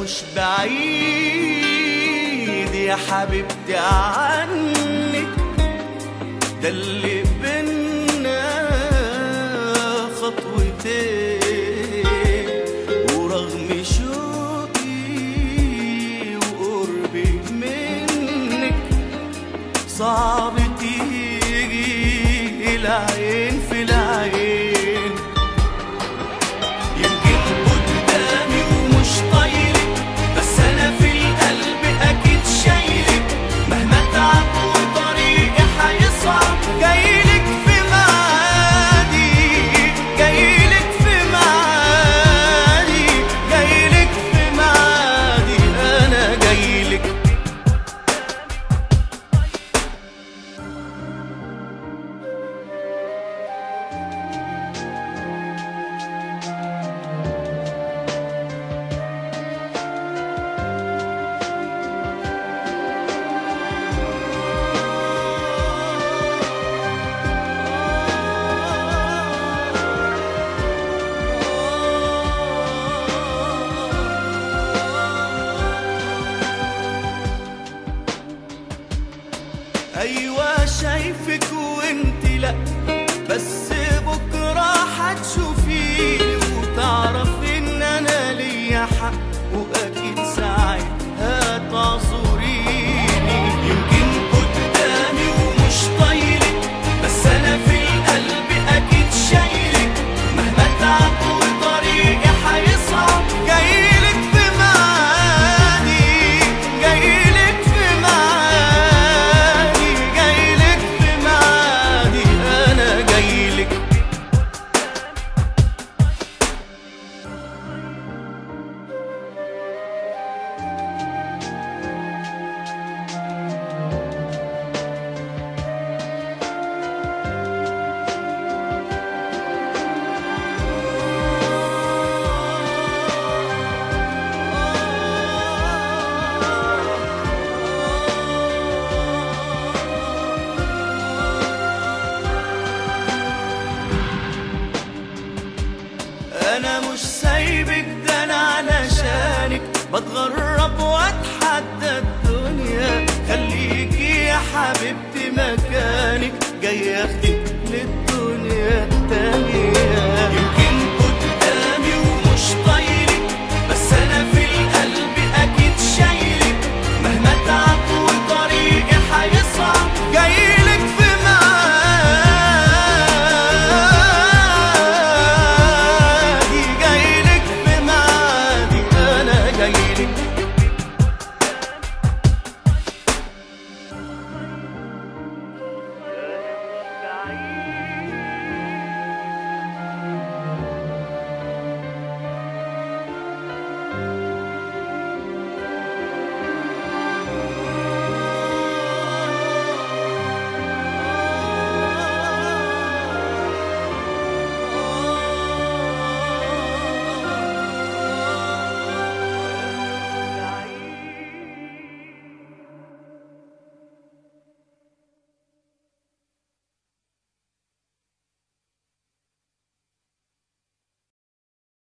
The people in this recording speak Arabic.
مش بعيد يا حبيبتي عنك، ده اللي بينا خطوتين، ورغم شوقي وقربي منك صعب تيجي العين في العين. يمكن قدامي ومش طايلك، بس انا في القلب اكيد شايلك، مهما اتعب وطريقي هيصعب جايلك في معادي، جايلك في معادي، جايلك في معادي، انا جايلك. ايوه شايفك وانت لا، بس بكره هتشوفيني وتعرفي ان انا ليا حق، واكيد ساعتها تعذريني. يمكن قدامي ومش طايلك، بس انا في القلب اكيد شايلك، مهما اتعب وطريقي هيصعب جايلك في معادي، جايلك في معادي، جايلك في معادي، انا جايلك. انا مش سايبك، ده انا علشانك بتغرب واتحدى الدنيا، خليكي يا حبيبتي مكانك، جاي اخدك للدنيا.